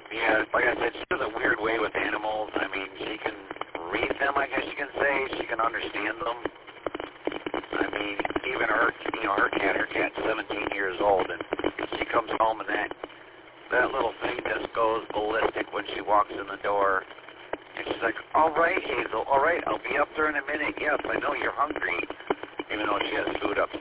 Yeah, like I said, she has a weird way with animals. I mean, she can read them, I guess you can say. She can understand them. I mean, even her cat's 17 years old, and she comes home and that little thing just goes ballistic when she walks in the door. And she's like, all right, Hazel, all right, I'll be up there in a minute. Yes, I know you're hungry. Even though she has food upstairs.